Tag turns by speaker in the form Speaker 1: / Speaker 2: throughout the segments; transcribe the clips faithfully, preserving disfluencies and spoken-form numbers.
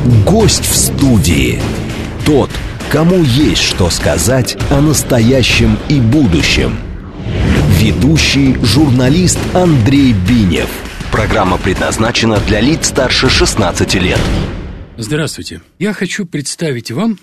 Speaker 1: Гость в студии. Тот, кому есть что сказать о настоящем и будущем. Ведущий журналист Андрей Бинев. Программа предназначена для лиц старше шестнадцати лет.
Speaker 2: Здравствуйте. Я хочу представить вам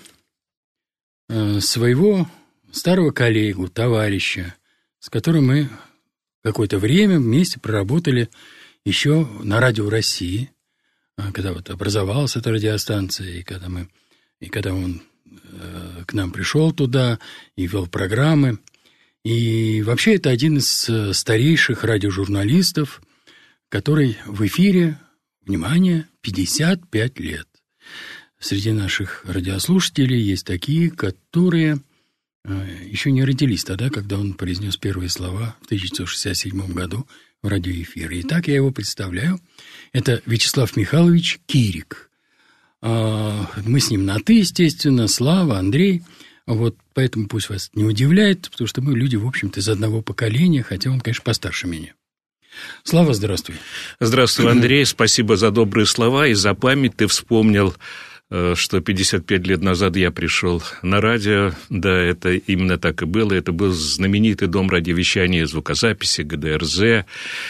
Speaker 2: э, своего старого коллегу, товарища, с которым мы какое-то время вместе проработали еще на Радио России, когда вот образовалась эта радиостанция, и когда, мы, и когда он э, к нам пришел туда и вел программы. И вообще это один из старейших радиожурналистов, который в эфире, внимание, пятьдесят пять лет. Среди наших радиослушателей есть такие, которые э, еще не родились тогда, когда он произнес первые слова в тысяча девятьсот шестьдесят седьмом году в радиоэфире. Итак, я его представляю. Это Вячеслав Михайлович Кирик. Э, мы с ним на «ты», естественно, Слава, Андрей. Вот поэтому пусть вас не удивляет, потому что мы люди, в общем-то, из одного поколения, хотя он, конечно, постарше меня. Слава, здравствуй.
Speaker 3: Здравствуй, Андрей. Спасибо за добрые слова и за память. Ты вспомнил, что пятьдесят пять лет назад я пришел на радио. Да, это именно так и было. Это был знаменитый дом радиовещания и звукозаписи, ГДРЗ.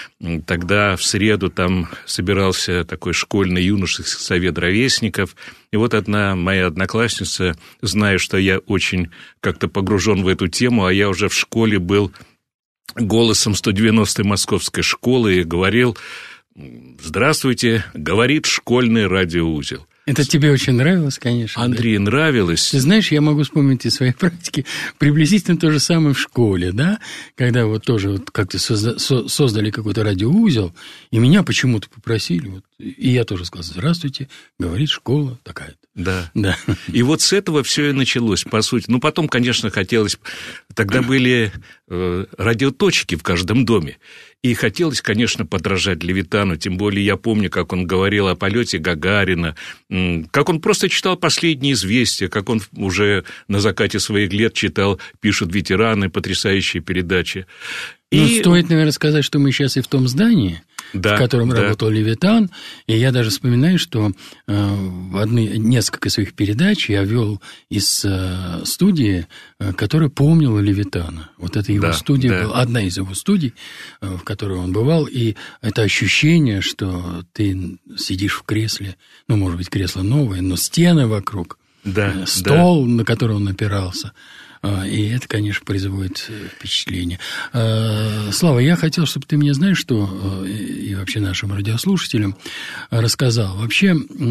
Speaker 3: Тогда в среду там собирался такой школьный юношеский совет ровесников. И вот одна моя одноклассница, зная, что я очень как-то погружен в эту тему, а я уже в школе был голосом сто девяностой московской школы и говорил: «Здравствуйте, говорит школьный радиоузел».
Speaker 2: Это тебе очень нравилось, конечно.
Speaker 3: Андрей,
Speaker 2: да?
Speaker 3: Нравилось.
Speaker 2: Ты знаешь, я могу вспомнить из своей практики приблизительно то же самое в школе, да? Когда вот тоже вот как-то созда- со- создали какой-то радиоузел, и меня почему-то попросили, вот, и я тоже сказал: «Здравствуйте, говорит школа такая-то».
Speaker 3: Да.
Speaker 2: да.
Speaker 3: И вот с этого все и началось, по сути. Ну, потом, конечно, хотелось... Тогда были э, радиоточки в каждом доме. И хотелось, конечно, подражать Левитану. Тем более я помню, как он говорил о полете Гагарина, как он просто читал последние известия, как он уже на закате своих лет читал «Пишут ветераны», потрясающие передачи.
Speaker 2: Ну,
Speaker 3: и...
Speaker 2: стоит, наверное, сказать, что мы сейчас и в том здании, да, в котором да. работал Левитан, и я даже вспоминаю, что э, в одной, несколько своих передач я вел из э, студии, э, которая помнила Левитана. Вот это его да, студия да. была, одна из его студий, э, в которой он бывал, и это ощущение, что ты сидишь в кресле, ну, может быть, кресло новое, но стены вокруг, да, э, стол, да. на который он опирался. И это, конечно, производит впечатление. Слава, я хотел, чтобы ты мне, знаешь, что, и вообще нашим радиослушателям рассказал. Вообще,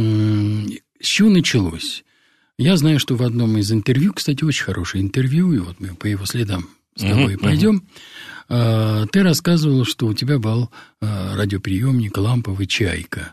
Speaker 2: с чего началось? Я знаю, что в одном из интервью, кстати, очень хорошее интервью, и вот мы по его следам с тобой uh-huh, пойдем, uh-huh. ты рассказывал, что у тебя был радиоприемник ламповый «Чайка».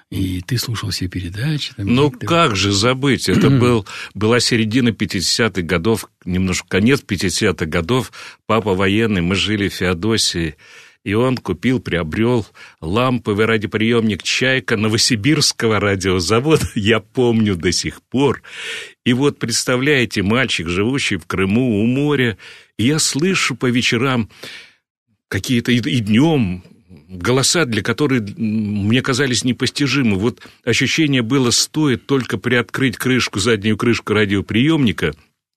Speaker 2: И ты слушал все передачи. Там,
Speaker 3: ну,
Speaker 2: ты...
Speaker 3: как же забыть? Это был, была середина пятидесятых годов, немножко конец пятидесятых годов. Папа военный, мы жили в Феодосии. И он купил, приобрел ламповый радиоприемник «Чайка» Новосибирского радиозавода. Я помню до сих пор. И вот, представляете, мальчик, живущий в Крыму у моря. И я слышу по вечерам какие-то и, и днем... голоса, для которых мне казались непостижимы. Вот ощущение было, стоит только приоткрыть крышку, заднюю крышку радиоприемника,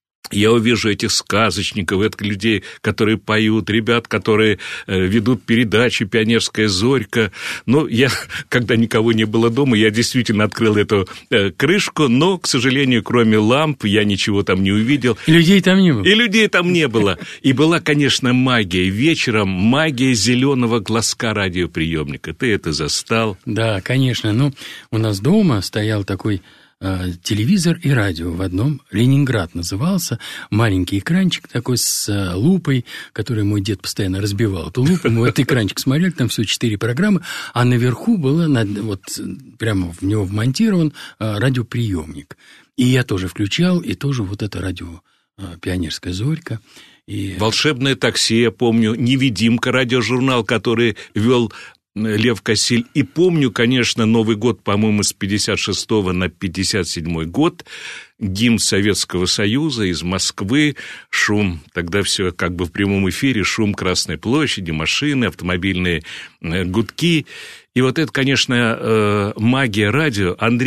Speaker 3: я увижу этих сказочников, этих людей, которые поют, ребят, которые э, ведут передачи «Пионерская зорька». Но я, когда никого не было дома, я действительно открыл эту э, крышку, но, к сожалению, кроме ламп, я ничего там не увидел.
Speaker 2: И людей там не было.
Speaker 3: И людей там не было. И была, конечно, магия. Вечером магия зеленого глазка радиоприемника. Ты это застал?
Speaker 2: Да, конечно. Ну, у нас дома стоял такой... телевизор и радио в одном. «Ленинград» назывался. Маленький экранчик такой с лупой, который мой дед постоянно разбивал. Эту лупу, мы в этот экранчик смотрели, там всего четыре программы, а наверху было, вот прямо в него вмонтирован радиоприемник. И я тоже включал, и тоже вот это радио «Пионерская зорька». И... «Волшебное такси», я помню, «Невидимка», радиожурнал, который вел Лев Кассиль. И помню, конечно, Новый год, по-моему, с пятьдесят шестого на пятьдесят седьмой год, гимн Советского Союза из Москвы, шум, тогда все как бы в прямом эфире, шум Красной площади, машины, автомобильные гудки. И вот это, конечно, магия радио. Андрей,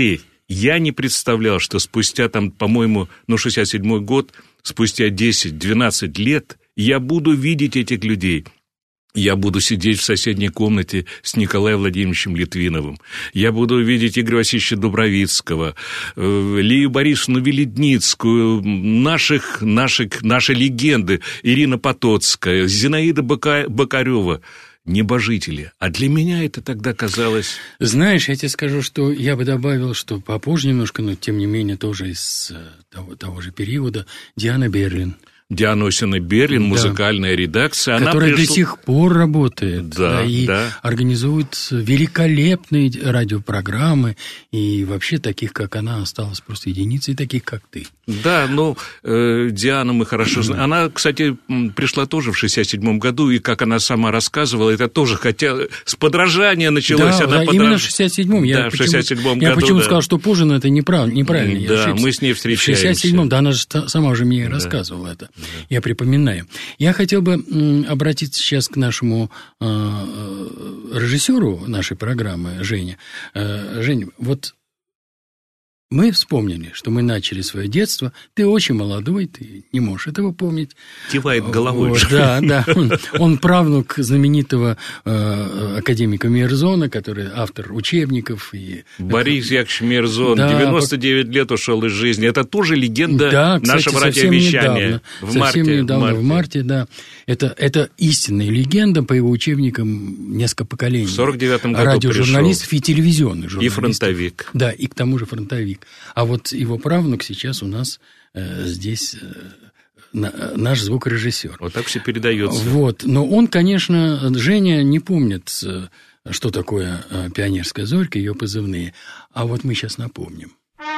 Speaker 3: Я не представлял, что спустя, там, по-моему, ну, шестьдесят седьмой год, спустя десять-двенадцать лет я буду видеть этих людей. Я буду сидеть в соседней комнате с Николаем Владимировичем Литвиновым. Я буду видеть Игоря Васильевича Дубровицкого, Лию Борисовну Веледницкую, наших, наших, наши легенды, Ирина Потоцкая, Зинаида Бока, Бокарева. Небожители. А для меня это тогда казалось...
Speaker 2: Знаешь, я тебе скажу, что я бы добавил, что попозже немножко, но тем не менее тоже из того, того же периода, Диана Берлин.
Speaker 3: Диана Осина Берлин, да. Музыкальная редакция.
Speaker 2: Которая
Speaker 3: она пришла...
Speaker 2: до сих пор работает.
Speaker 3: Да,
Speaker 2: да, и
Speaker 3: да.
Speaker 2: организует великолепные радиопрограммы. И вообще таких, как она, осталось просто единицы, и таких, как ты.
Speaker 3: Да, ну, э, Диана мы хорошо знаем. Она, кстати, пришла тоже в шестьдесят седьмом году, и, как она сама рассказывала, это тоже, хотя с подражания началось.
Speaker 2: Да,
Speaker 3: она
Speaker 2: да
Speaker 3: подраж...
Speaker 2: именно в шестьдесят седьмом.
Speaker 3: Да,
Speaker 2: я
Speaker 3: в шестьдесят седьмом
Speaker 2: я
Speaker 3: году. Я
Speaker 2: почему
Speaker 3: да.
Speaker 2: сказал, что позже, но это неправильно. неправильно.
Speaker 3: Да, мы с ней встречаемся.
Speaker 2: В шестьдесят седьмом, да, она же сама уже мне да. рассказывала это. Да. Я припоминаю. Я хотел бы обратиться сейчас к нашему э, режиссеру нашей программы, Жене. Э, Жень, вот мы вспомнили, что мы начали свое детство. Ты очень молодой, ты не можешь этого помнить.
Speaker 3: Кивает головой.
Speaker 2: Вот, да, да. Он, он правнук знаменитого э, академика Мейерзона, который автор учебников. И...
Speaker 3: Борис Яковлевич Мейерзон, да, девяносто девять лет ушел из жизни. Это тоже легенда
Speaker 2: да, кстати,
Speaker 3: нашего радиовещания.
Speaker 2: Недавно,
Speaker 3: в марте.
Speaker 2: Совсем недавно,
Speaker 3: в марте,
Speaker 2: в марте да. Это, это истинная легенда, по его учебникам несколько поколений.
Speaker 3: В сорок девятом году
Speaker 2: радиожурналистов и телевизионных журналистов.
Speaker 3: И фронтовик.
Speaker 2: Да, и к тому же фронтовик. А вот его правнук сейчас у нас э, здесь э, на, наш звукорежиссер.
Speaker 3: Вот так все передается.
Speaker 2: Вот. Но он, конечно, Женя не помнит, что такое пионерская зорька, ее позывные. А вот мы сейчас напомним.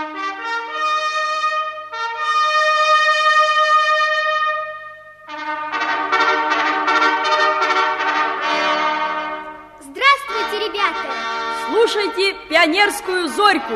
Speaker 4: Здравствуйте, ребята!
Speaker 5: Слушайте пионерскую зорьку!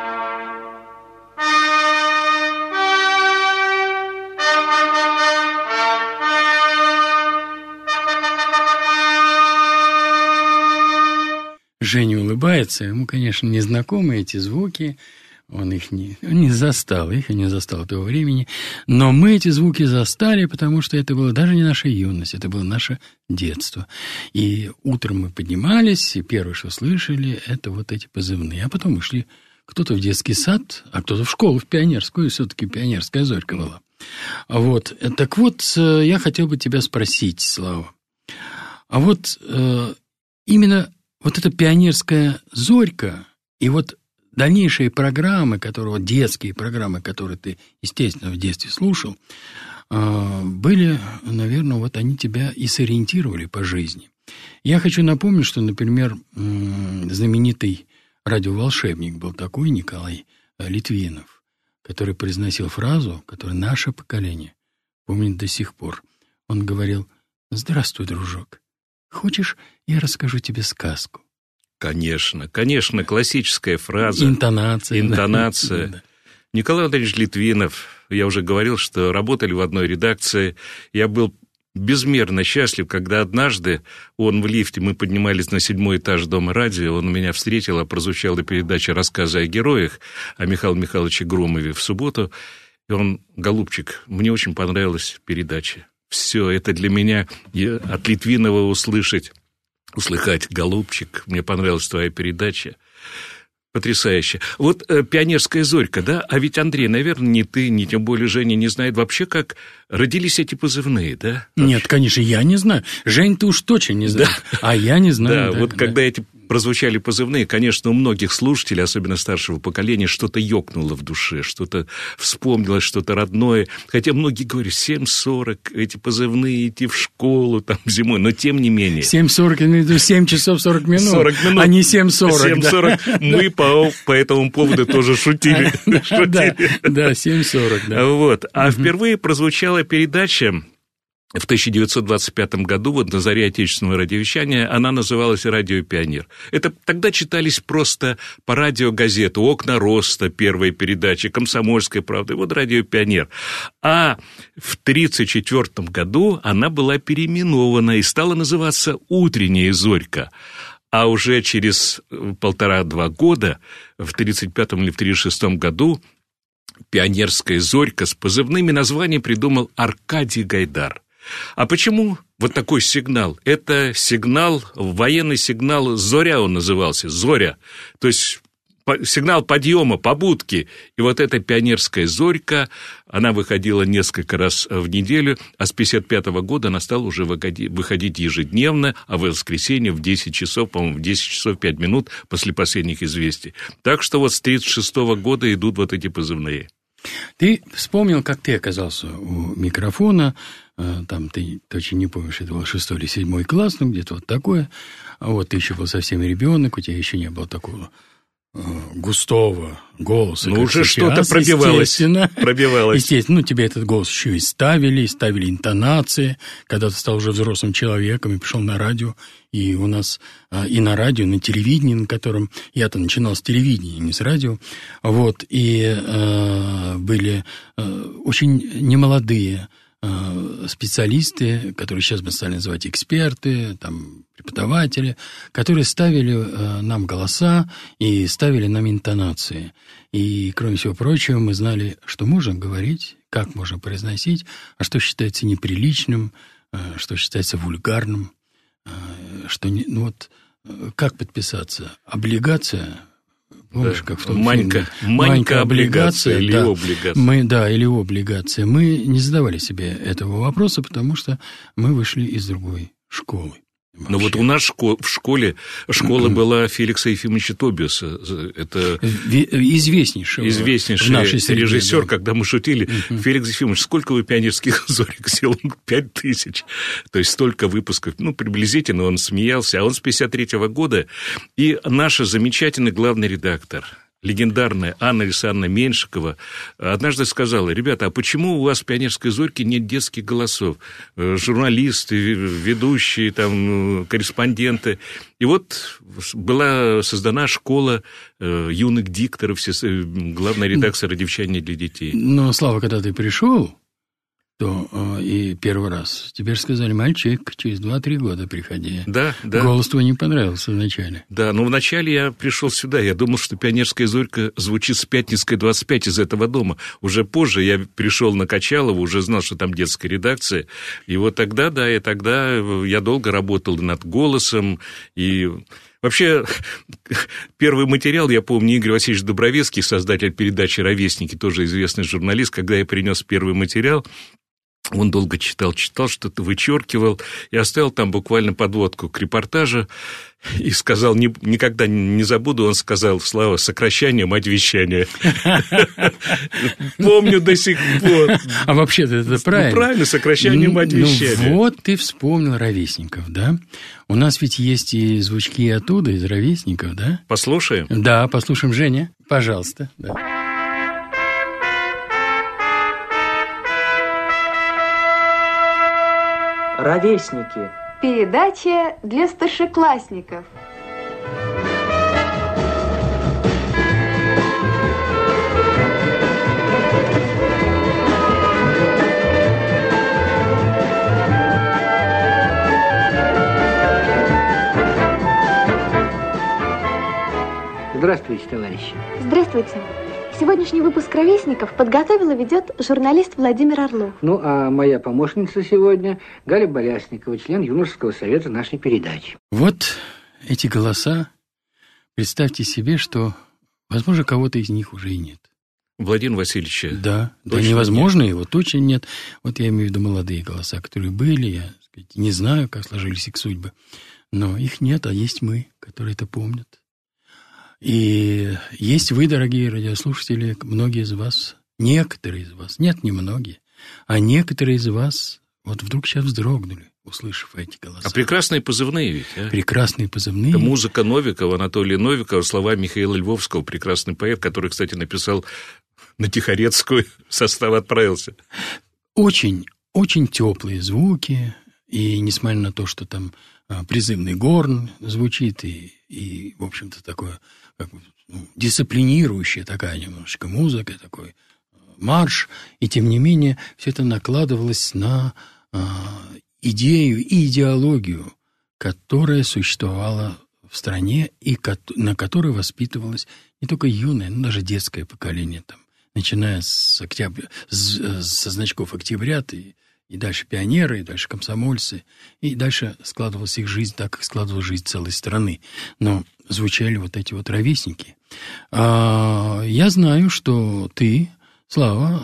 Speaker 2: Женя улыбается, ему, конечно, незнакомы эти звуки, он их не, не застал, их и не застал того времени, но мы эти звуки застали, потому что это было даже не наша юность, это было наше детство. И утром мы поднимались, и первое, что слышали, это вот эти позывные, а потом мы шли кто-то в детский сад, а кто-то в школу, в пионерскую, и все-таки пионерская зорька была. Вот. Так вот, я хотел бы тебя спросить, Слава, а вот именно вот эта пионерская зорька и вот дальнейшие программы, которые, вот детские программы, которые ты, естественно, в детстве слушал, были, наверное, вот они тебя и сориентировали по жизни. Я хочу напомнить, что, например, знаменитый радиоволшебник был такой Николай Литвинов, который произносил фразу, которую наше поколение помнит до сих пор. Он говорил: «Здравствуй, дружок. Хочешь, я расскажу тебе сказку?»
Speaker 3: Конечно, конечно, классическая фраза.
Speaker 2: Интонация.
Speaker 3: Интонация.
Speaker 2: Да.
Speaker 3: Николай Андреевич Литвинов, я уже говорил, что работали в одной редакции. Я был безмерно счастлив, когда однажды он в лифте, мы поднимались на седьмой этаж Дома радио, он меня встретил, а прозвучала передача «Рассказы о героях» о Михаиле Михайловиче Громове в субботу. И он: «Голубчик, мне очень понравилась передача. Все, это для меня от Литвинова услышать, услыхать: голубчик, мне понравилась твоя передача». Потрясающе. Вот э, пионерская зорька, да? А ведь, Андрей, наверное, ни ты, ни тем более Женя не знает вообще, как родились эти позывные, да?
Speaker 2: Нет, конечно, я не знаю. Жень, ты уж точно не знаешь, да. А я не знаю.
Speaker 3: Да, да вот да. Когда эти прозвучали позывные, конечно, у многих слушателей, особенно старшего поколения, что-то ёкнуло в душе, что-то вспомнилось, что-то родное. Хотя многие говорят: семь сорок, эти позывные, идти в школу там зимой, но тем не менее.
Speaker 2: семь сорок, имею в виду семь часов сорок минут,
Speaker 3: сорок минут,
Speaker 2: а не семь сорок.
Speaker 3: семь сорок. Да. Мы по, по этому поводу тоже шутили.
Speaker 2: Да, да, семь сорок, да.
Speaker 3: Вот. А впервые прозвучала передача в тысяча девятьсот двадцать пятом году, вот на заре отечественного радиовещания, она называлась «Радио Пионер». Это тогда читались просто по радио газеты «Окна роста», первая передача, «Комсомольская правда», и вот «Радио Пионер». А в тридцать четвёртом году она была переименована и стала называться «Утренняя зорька». А уже через полтора-два года, в тридцать пятом или в тридцать шестом году, «Пионерская зорька» с позывными названиями придумал Аркадий Гайдар. А почему вот такой сигнал? Это сигнал, военный сигнал «Зоря» он назывался, «Зоря». То есть сигнал подъема, побудки. И вот эта «Пионерская зорька», она выходила несколько раз в неделю, а с пятьдесят пятого года она стала уже выходить ежедневно, а в воскресенье в десять часов, по-моему, в десять часов пять минут после последних известий. Так что вот с тридцать шестого года идут вот эти позывные.
Speaker 2: Ты вспомнил, как ты оказался у микрофона, там ты точно не помнишь, это был шестой или седьмой класс, ну где-то вот такое, а вот ты еще был совсем ребенок, у тебя еще не было такого густого голоса.
Speaker 3: Ну, уже что-то пробивалось.
Speaker 2: Естественно.
Speaker 3: пробивалось.
Speaker 2: Естественно, ну, тебе этот голос еще и ставили, и ставили интонации, когда ты стал уже взрослым человеком и пришел на радио, и у нас и на радио, и на телевидении, на котором я-то начинал с телевидения, не с радио, вот, и э, были э, очень немолодые специалисты, которые сейчас мы стали называть эксперты, там, преподаватели, которые ставили э, нам голоса и ставили нам интонации. И, кроме всего прочего, мы знали, что можно говорить, как можно произносить, а что считается неприличным, э, что считается вульгарным, э, что не, ну вот, э, как подписаться? Облигация. Помнишь,
Speaker 3: да.
Speaker 2: как в том
Speaker 3: Манька,
Speaker 2: фильме?
Speaker 3: Манька,
Speaker 2: Манька облигация,
Speaker 3: облигация или
Speaker 2: да.
Speaker 3: облигация.
Speaker 2: Мы, да, или облигация. Мы не задавали себе этого вопроса, потому что мы вышли из другой школы. Вообще.
Speaker 3: Но вот у нас в школе, школа была Феликса Ефимовича Тобиаса. Это
Speaker 2: известнейший,
Speaker 3: известнейший режиссер, да. Когда мы шутили, uh-huh. Феликс Ефимович, сколько вы пионерских зорек сделал? Пять тысяч. То есть столько выпусков. Ну, приблизительно он смеялся. А он с пятьдесят третьего года. И наша замечательный главный редактор, легендарная Анна Александровна Меньшикова, однажды сказала: ребята, а почему у вас в «Пионерской зорьке» нет детских голосов? Журналисты, ведущие, там, корреспонденты. И вот была создана школа юных дикторов, главная редакция «Радиовещания для детей».
Speaker 2: Но, Слава, когда ты пришел, то и первый раз тебе же сказали: мальчик, через два-три года приходи.
Speaker 3: Да, да.
Speaker 2: Голос твой не понравился вначале.
Speaker 3: Да, но вначале я пришел сюда, я думал, что «Пионерская зорька» звучит с Пятницкой двадцать пять из этого дома. Уже позже я пришел на Качалово, уже знал, что там детская редакция. И вот тогда, да, и тогда я долго работал над голосом, и... Вообще, первый материал, я помню, Игорь Васильевич Дубровецкий, создатель передачи «Ровесники», тоже известный журналист, когда я принес первый материал, он долго читал, читал, что-то вычеркивал, и оставил там буквально подводку к репортажу, и сказал, не, никогда не забуду, он сказал: Слава, сокращение, мать вещания. Помню до сих пор.
Speaker 2: А вообще-то это правильно.
Speaker 3: Правильно, сокращение, мать вещания.
Speaker 2: Вот ты вспомнил «Ровесников», да? У нас ведь есть и звучки оттуда, из «Ровесников», да?
Speaker 3: Послушаем?
Speaker 2: Да, послушаем. Женя, пожалуйста. Да.
Speaker 6: Ровесники.
Speaker 7: Передача для старшеклассников.
Speaker 6: Здравствуйте, товарищи.
Speaker 7: Здравствуйте. Сегодняшний выпуск «Ровесников» подготовил и ведет журналист Владимир Орлов.
Speaker 6: Ну, а моя помощница сегодня Галя Болясникова, член юношеского совета нашей передачи.
Speaker 2: Вот эти голоса. Представьте себе, что, возможно, кого-то из них уже и нет.
Speaker 3: Владимира Васильевича.
Speaker 2: Да, да, невозможно, нет. Его точно нет. Вот я имею в виду молодые голоса, которые были, я, так сказать, не знаю, как сложились их судьбы, но их нет, а есть мы, которые это помнят. И есть вы, дорогие радиослушатели, многие из вас, некоторые из вас, нет, не многие, а некоторые из вас вот вдруг сейчас вздрогнули, услышав эти голоса.
Speaker 3: А прекрасные позывные ведь, а?
Speaker 2: Прекрасные позывные.
Speaker 3: Это музыка Новикова, Анатолия Новикова, слова Михаила Львовского, прекрасный поэт, который, кстати, написал на Тихорецкую, состав отправился. Очень,
Speaker 2: очень теплые звуки, и несмотря на то, что там призывный горн звучит, и, и в общем-то, такое, как, ну, дисциплинирующая такая немножечко музыка, такой марш, и тем не менее все это накладывалось на а, идею и идеологию, которая существовала в стране, и на которой воспитывалось не только юное, но даже детское поколение, там, начиная с октября, с, со значков «Октябрят» и, и дальше пионеры, и дальше комсомольцы, и дальше складывалась их жизнь так, как складывалась жизнь целой страны. Но звучали вот эти вот ровесники. А, я знаю, что ты, Слава,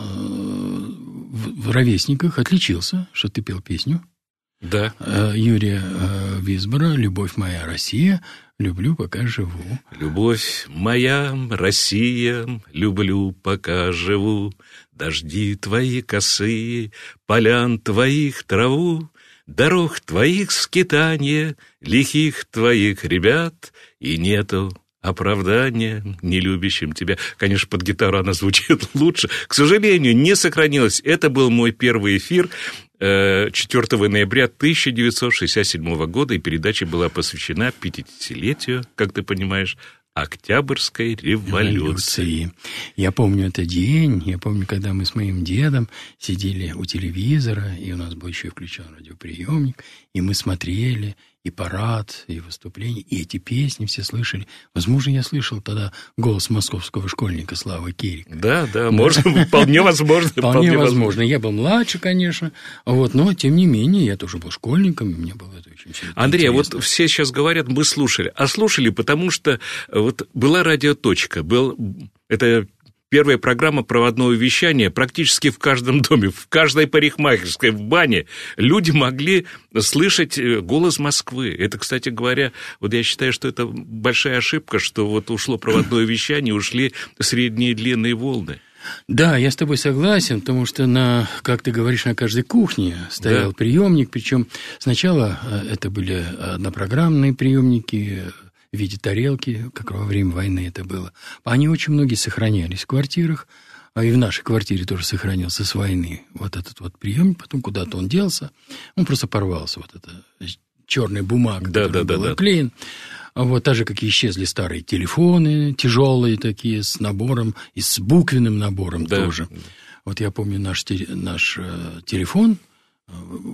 Speaker 2: в, в ровесниках отличился, что ты пел песню.
Speaker 3: Да.
Speaker 2: Юрия Висбора «Любовь моя, Россия, люблю, пока живу».
Speaker 3: Любовь моя, Россия, люблю, пока живу. Дожди твои косые, полян твоих траву, дорог твоих скитания, лихих твоих ребят, и нету оправдания нелюбящим тебя. Конечно, под гитару она звучит лучше. К сожалению, не сохранилось. Это был мой первый эфир четвёртого ноября тысяча девятьсот шестьдесят седьмого года, и передача была посвящена пятидесятилетию, как ты понимаешь, Октябрьской революции.
Speaker 2: Я помню этот день, я помню, когда мы с моим дедом сидели у телевизора, и у нас был еще включен радиоприемник, и мы смотрели и парад, и выступления, и эти песни все слышали. Возможно, я слышал тогда голос московского школьника Славы Кирика.
Speaker 3: Да, да, можно, вполне возможно.
Speaker 2: Вполне возможно. Я был младше, конечно, вот, но, тем не менее, я тоже был школьником, и мне было это очень интересно.
Speaker 3: Андрей, вот все сейчас говорят, мы слушали. А слушали, потому что вот была радиоточка, был, это первая программа проводного вещания практически в каждом доме, в каждой парикмахерской, в бане. Люди могли слышать голос Москвы. Это, кстати говоря, вот я считаю, что это большая ошибка, что вот ушло проводное вещание, ушли средние и длинные волны.
Speaker 2: Да, я с тобой согласен, потому что, на, как ты говоришь, на каждой кухне стоял да. приемник, причем сначала это были однопрограммные приемники в виде тарелки, как во время войны это было. Они очень многие сохранялись в квартирах, а и в нашей квартире тоже сохранился с войны вот этот вот приемник, потом куда-то он делся, он просто порвался, вот эта черная бумага,
Speaker 3: да,
Speaker 2: которая
Speaker 3: да,
Speaker 2: была
Speaker 3: да,
Speaker 2: оклеен. Вот так же, как и исчезли старые телефоны, тяжелые такие, с набором, и с буквенным набором да. тоже. Вот я помню наш, наш э, телефон, э,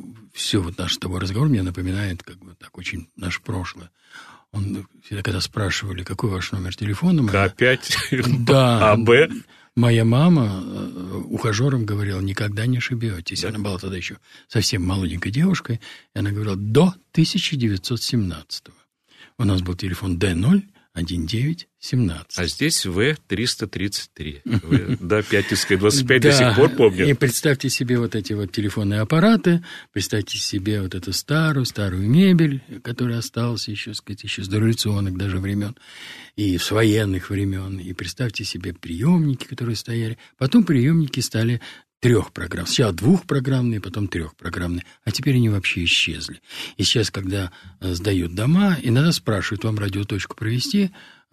Speaker 2: все вот наш с тобой разговор мне напоминает, как бы так очень наше прошлое. Он всегда, когда спрашивали, какой ваш номер телефона...
Speaker 3: Ка пять,
Speaker 2: да,
Speaker 3: АБ.
Speaker 2: Моя мама ухажерам говорила, никогда не ошибетесь. Да. Она была тогда еще совсем молоденькой девушкой. И она говорила, до тысяча девятьсот семнадцатого. У нас был телефон Д ноль один девять семнадцать.
Speaker 3: А здесь В триста тридцать три. Да, Пятницкая двадцать пять до сих пор помню.
Speaker 2: И представьте себе вот эти вот телефонные аппараты, представьте себе вот эту старую, старую мебель, которая осталась еще, сказать, еще с дореволюционных даже времен, и с военных времен. И представьте себе приемники, которые стояли. Потом приемники стали трехпрограммные. Сначала двухпрограммные, потом трехпрограммные. А теперь они вообще исчезли. И сейчас, когда сдают дома, иногда спрашивают, вам радиоточку провести.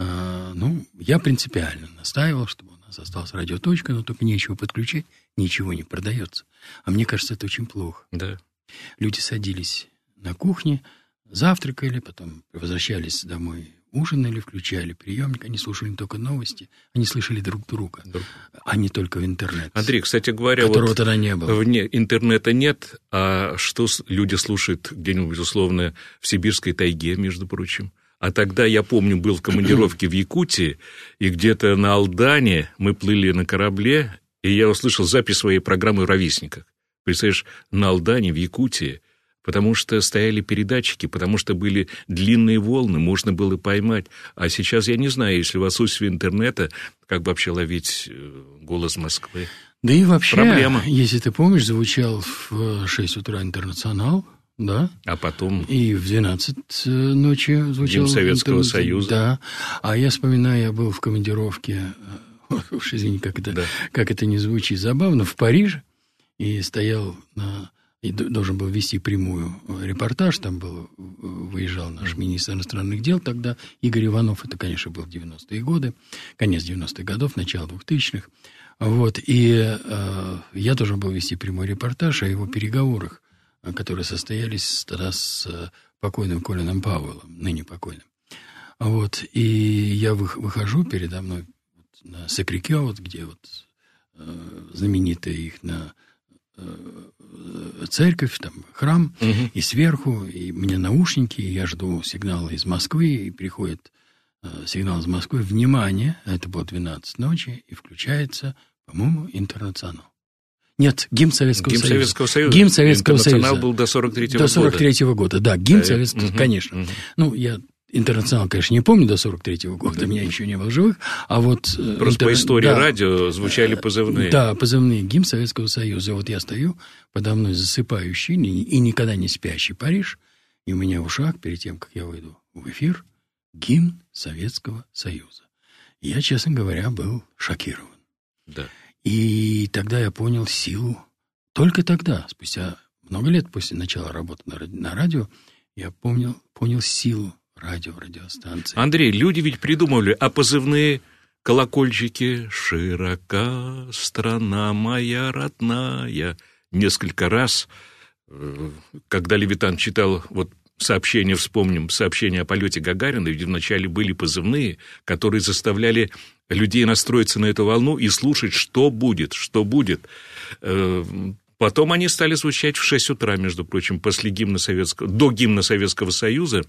Speaker 2: А, ну, я принципиально настаивал, чтобы у нас осталась радиоточка, но только нечего подключать, ничего не продается. А мне кажется, это очень плохо.
Speaker 3: Да.
Speaker 2: Люди садились на кухне, завтракали, потом возвращались домой, ужинали, включали приемник, они слушали не только новости, они слышали друг друга, да. а не только в интернет.
Speaker 3: Андрей, кстати говоря,
Speaker 2: которого
Speaker 3: вот
Speaker 2: тогда не было.
Speaker 3: Вне интернета нет, а что люди слушают где-нибудь, условно, в сибирской тайге, между прочим? А тогда, я помню, был в командировке в Якутии, и где-то на Алдане мы плыли на корабле, и я услышал запись своей программы в «Ровесниках». Представляешь, на Алдане, в Якутии, потому что стояли передатчики, потому что были длинные волны, можно было поймать. А сейчас я не знаю, если в отсутствии интернета, как вообще ловить голос Москвы.
Speaker 2: Да и вообще,
Speaker 3: проблема.
Speaker 2: Если ты помнишь, звучал в шесть утра «Интернационал», да?
Speaker 3: А потом...
Speaker 2: И в двенадцать ночи звучал...
Speaker 3: Гимн Советского Союза.
Speaker 2: Да. А я вспоминаю, я был в командировке, уж извини, как это, да. как это не звучит забавно, в Париже, и стоял на... И должен был вести прямую репортаж, там был, выезжал наш министр иностранных дел тогда, Игорь Иванов, это, конечно, был в девяностые годы, конец девяностых годов, начало двухтысячных, вот, и э, я должен был вести прямой репортаж о его переговорах, которые состоялись тогда с покойным Колином Пауэллом, ныне покойным, вот, и я выхожу передо мной на Сакрикё, вот, где вот э, знаменитая их на церковь, там, храм,
Speaker 3: Угу.
Speaker 2: и сверху, и мне наушники, и я жду сигнала из Москвы, и приходит сигнал из Москвы, внимание, это было двенадцать ночи, и включается, по-моему, «Интернационал». Нет, гимн Советского
Speaker 3: Гимн
Speaker 2: Союза.
Speaker 3: Советского Союза.
Speaker 2: Гимн Советского
Speaker 3: Интернационал
Speaker 2: Союза.
Speaker 3: был до сорок третьего
Speaker 2: До
Speaker 3: года.
Speaker 2: сорок третьего года, да, гимн
Speaker 3: Да,
Speaker 2: Советского,
Speaker 3: угу,
Speaker 2: конечно.
Speaker 3: угу.
Speaker 2: Ну, я «Интернационал», конечно, не помню до сорок третьего года, меня еще не было живых, а вот...
Speaker 3: Просто
Speaker 2: интер...
Speaker 3: по истории
Speaker 2: да,
Speaker 3: радио звучали позывные.
Speaker 2: Да, позывные, гимн Советского Союза. Вот я стою, подо мной засыпающий и никогда не спящий Париж, и у меня в ушах, перед тем, как я выйду в эфир, гимн Советского Союза. Я, честно говоря, был шокирован.
Speaker 3: Да.
Speaker 2: И тогда я понял силу. Только тогда, спустя много лет после начала работы на радио, я понял, понял силу радио, радиостанции.
Speaker 3: Андрей, люди ведь придумывали, а позывные колокольчики «Широка страна моя родная». Несколько раз, когда Левитан читал вот сообщение, вспомним, сообщение о полете Гагарина, ведь вначале были позывные, которые заставляли людей настроиться на эту волну и слушать, что будет, что будет. Потом они стали звучать в шесть утра, между прочим, после гимна Советского, до гимна Советского Союза.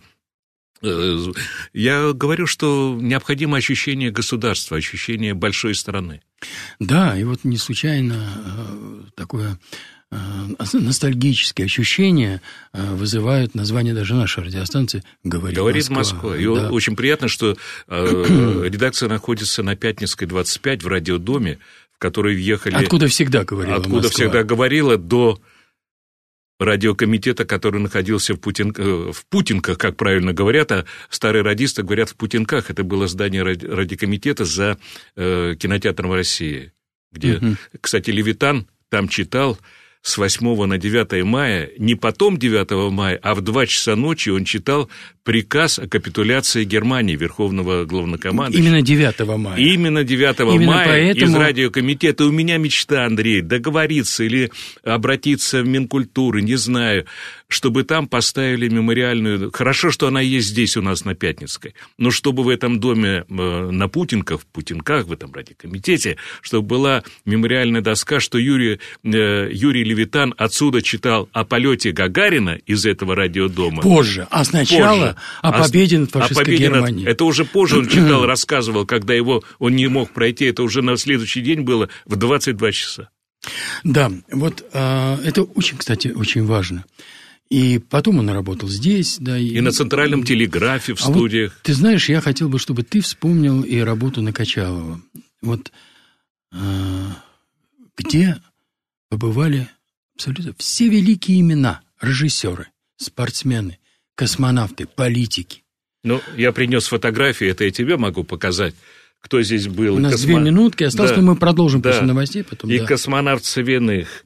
Speaker 3: Я говорю, что необходимо ощущение государства, ощущение большой страны.
Speaker 2: Да, и вот не случайно такое ностальгические ощущения вызывают название даже нашей радиостанции «Говорит,
Speaker 3: Говорит
Speaker 2: Москва».
Speaker 3: Москва. И
Speaker 2: да.
Speaker 3: очень приятно, что редакция находится на Пятницкой, двадцать пять, в радиодоме, в который въехали...
Speaker 2: Откуда всегда говорила
Speaker 3: Откуда
Speaker 2: Москва.
Speaker 3: всегда говорила, до радиокомитета, который находился в, Путин... в Путинках, как правильно говорят, а старые радисты говорят в Путинках. Это было здание радиокомитета за э, кинотеатром России, где, угу. Кстати, Левитан там читал с восьмого на девятое мая, не потом девятого мая, а в два часа ночи он читал приказ о капитуляции Германии, Верховного Главнокомандующего.
Speaker 2: Именно девятого мая.
Speaker 3: Именно девятого
Speaker 2: Именно
Speaker 3: мая
Speaker 2: поэтому...
Speaker 3: из радиокомитета. У меня мечта, Андрей, договориться или обратиться в Минкультуру, не знаю, чтобы там поставили мемориальную... Хорошо, что она есть здесь у нас на Пятницкой, но чтобы в этом доме на Путинках, в Путинках, в этом радиокомитете, чтобы была мемориальная доска, что Юрий, Юрий Левитан отсюда читал о полете Гагарина из этого радиодома.
Speaker 2: Позже, а сначала позже. О победе над фашистской победе Германией.
Speaker 3: Над... Это уже позже он читал, рассказывал, когда его он не мог пройти, это уже на следующий день было в двадцать два часа.
Speaker 2: Да, вот а, это очень, кстати, очень важно. И потом он работал здесь, да. И,
Speaker 3: и на Центральном телеграфе в
Speaker 2: а
Speaker 3: студиях.
Speaker 2: Вот, ты знаешь, я хотел бы, чтобы ты вспомнил и работу на Качалова. Вот а, где побывали абсолютно все великие имена, режиссеры, спортсмены, космонавты, политики.
Speaker 3: Ну, я принес фотографии, это я тебе могу показать, кто здесь был.
Speaker 2: У нас
Speaker 3: Космо...
Speaker 2: две минутки осталось, да, но мы продолжим
Speaker 3: да.
Speaker 2: после новостей. Потом,
Speaker 3: и
Speaker 2: да.
Speaker 3: космонавт Савиных,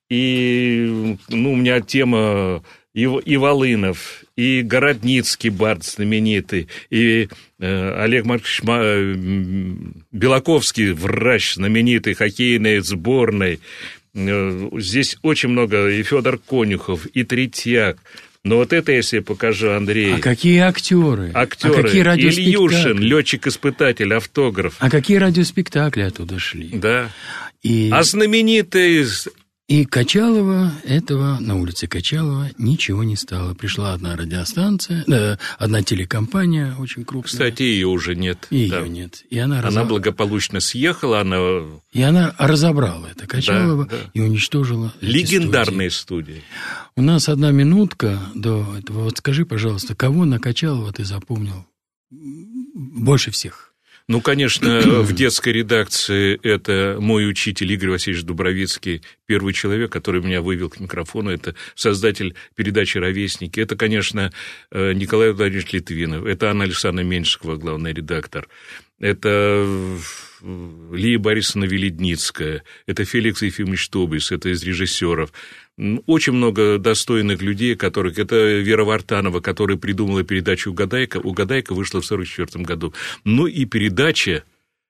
Speaker 3: и, ну, у меня тема и, и Волынов, и Городницкий бард знаменитый, и э, Олег Маркович э, Белаковский, врач знаменитый, хоккейной сборной. Э, здесь очень много, и Федор Конюхов, и Третьяк. Но вот это, если я покажу, Андрей...
Speaker 2: А какие актеры?
Speaker 3: Актеры.
Speaker 2: А какие радиоспектакли?
Speaker 3: Ильюшин, летчик-испытатель, автограф.
Speaker 2: А какие радиоспектакли оттуда шли?
Speaker 3: Да.
Speaker 2: И...
Speaker 3: А знаменитый...
Speaker 2: И Качалова, этого на улице Качалова ничего не стало. Пришла одна радиостанция, э, одна телекомпания очень крупная.
Speaker 3: Кстати, ее уже нет.
Speaker 2: И
Speaker 3: да.
Speaker 2: ее нет. И она,
Speaker 3: она
Speaker 2: разоб...
Speaker 3: благополучно съехала. Она...
Speaker 2: И она разобрала это Качалова,
Speaker 3: да, да.
Speaker 2: и уничтожила
Speaker 3: легендарные студии.
Speaker 2: студии. У нас одна минутка до этого. Вот скажи, пожалуйста, кого на Качалова ты запомнил больше всех?
Speaker 3: Ну, конечно, в детской редакции это мой учитель Игорь Васильевич Дубровицкий, первый человек, который меня вывел к микрофону, это создатель передачи «Ровесники». Это, конечно, Николай Владимирович Литвинов, это Анна Александровна Меньшикова, главный редактор, это Лия Борисовна Веледницкая, это Феликс Ефимович Тобис, это из режиссеров. Очень много достойных людей, которых... Это Вера Вартанова, которая придумала передачу «Угадайка». «Угадайка» вышла в сорок четвёртом году. Ну и передача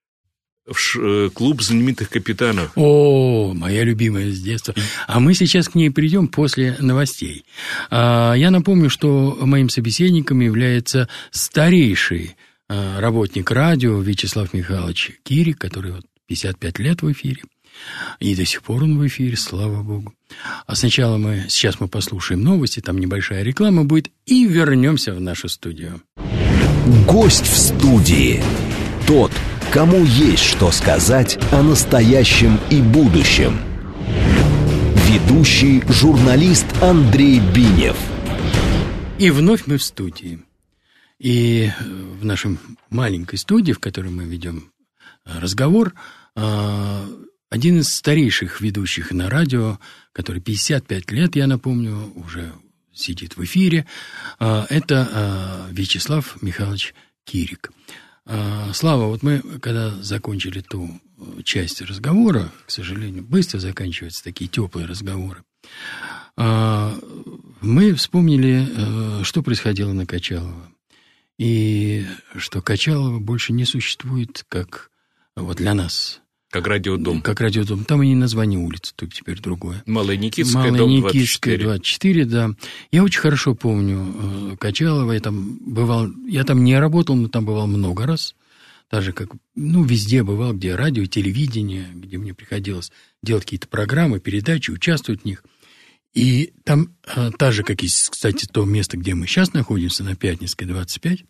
Speaker 3: в «Клуб знаменитых капитанов».
Speaker 2: О, моя любимая с детства. А мы сейчас к ней придем после новостей. Я напомню, что моим собеседником является старейший работник радио Вячеслав Михайлович Кирик, который вот пятьдесят пять лет в эфире. И до сих пор он в эфире, слава богу. А сначала мы, сейчас мы послушаем новости, там небольшая реклама будет, и вернемся в нашу студию.
Speaker 1: Гость в студии. Тот, кому есть что сказать о настоящем и будущем. Ведущий журналист Андрей Бинев.
Speaker 2: И вновь мы в студии. И в нашей маленькой студии, в которой мы ведем разговор, один из старейших ведущих на радио, который пятьдесят пять лет, я напомню, уже сидит в эфире, это Вячеслав Михайлович Кирик. Слава, вот мы, когда закончили ту часть разговора, к сожалению, быстро заканчиваются такие теплые разговоры, мы вспомнили, что происходило на Качалова. И что Качалова больше не существует как вот для нас.
Speaker 3: Как радиодом.
Speaker 2: Как радиодом. Там и название улицы, только теперь другое.
Speaker 3: Малая Никитская,
Speaker 2: Малая
Speaker 3: дом
Speaker 2: Никитская, двадцать четыре, да. Я очень хорошо помню Качалова. Я там бывал, я там не работал, но там бывал много раз. Даже как, ну, везде бывал, где радио, телевидение, где мне приходилось делать какие-то программы, передачи, участвовать в них. И там, так же, как и, кстати, то место, где мы сейчас находимся, на Пятницкой, двадцать пять,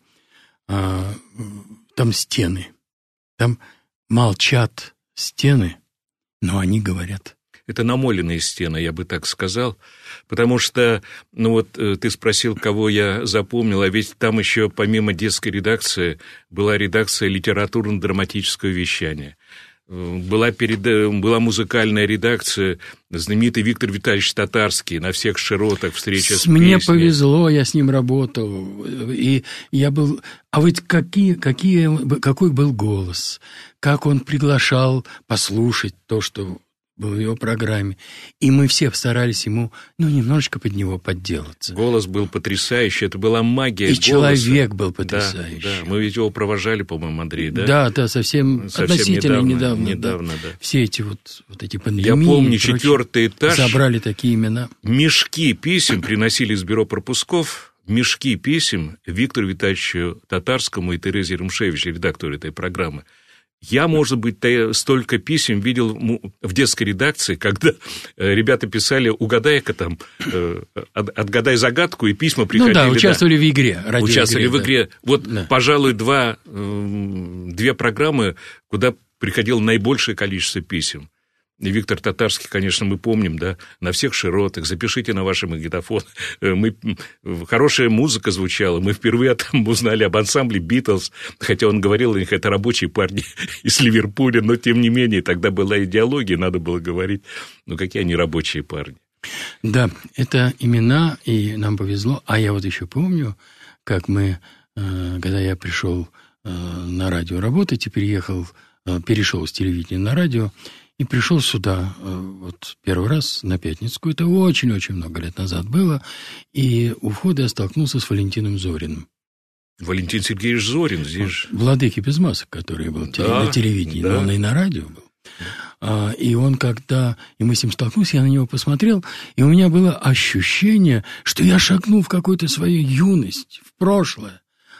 Speaker 2: там стены. Там молчат стены, но они говорят.
Speaker 3: Это намоленные стены, я бы так сказал, потому что, ну вот ты спросил, кого я запомнил, а ведь там еще помимо детской редакции была редакция литературно-драматического вещания. Была, переда... была музыкальная редакция, знаменитый Виктор Витальевич Татарский, на всех широтах, встреча с
Speaker 2: Мне
Speaker 3: песней.
Speaker 2: повезло, я с ним работал, и я был... А ведь какие, какие, какой был голос, как он приглашал послушать то, что было в его программе. И мы все старались ему, ну, немножечко под него подделаться.
Speaker 3: Голос был потрясающий, это была магия
Speaker 2: И
Speaker 3: голоса.
Speaker 2: человек был потрясающий.
Speaker 3: Да, да, мы ведь его провожали, по-моему, Андрей, да?
Speaker 2: Да, да, совсем, совсем относительно недавно.
Speaker 3: недавно, недавно да.
Speaker 2: Да. Все эти вот, вот эти пандемии.
Speaker 3: Я помню,
Speaker 2: и прочее,
Speaker 3: четвертый этаж.
Speaker 2: Забрали такие имена.
Speaker 3: Мешки писем приносили из бюро пропусков. Мешки писем Виктору Витальевичу Татарскому и Терезе Ремшевич, редактору этой программы. Я, может быть, столько писем видел в детской редакции, когда ребята писали «угадай-ка там, отгадай загадку», и письма приходили.
Speaker 2: Ну да, участвовали да. в игре.
Speaker 3: Участвовали
Speaker 2: игре,
Speaker 3: в игре.
Speaker 2: Да.
Speaker 3: Вот,
Speaker 2: да.
Speaker 3: пожалуй, два, две программы, куда приходило наибольшее количество писем. И Виктор Татарский, конечно, мы помним, да, на всех широтах, запишите на ваш магнитофон. Мы, хорошая музыка звучала, мы впервые там узнали об ансамбле «Битлз», хотя он говорил, у них это рабочие парни из Ливерпуля, но тем не менее, тогда была идеология, надо было говорить, ну какие они рабочие парни.
Speaker 2: Да, это имена, и нам повезло. А я вот еще помню, как мы, когда я пришел на радио работать и переехал, перешел с телевидения на радио, и пришел сюда, вот первый раз на Пятницкую, это очень-очень много лет назад было, и у входа я столкнулся с Валентином Зориным.
Speaker 3: Валентин Сергеевич Зорин здесь.
Speaker 2: Владыки без масок, который был да, на телевидении, да. но он и на радио был. А, и он когда... И мы с ним столкнулись, я на него посмотрел, и у меня было ощущение, что я шагнул в какую-то свою юность, в прошлое.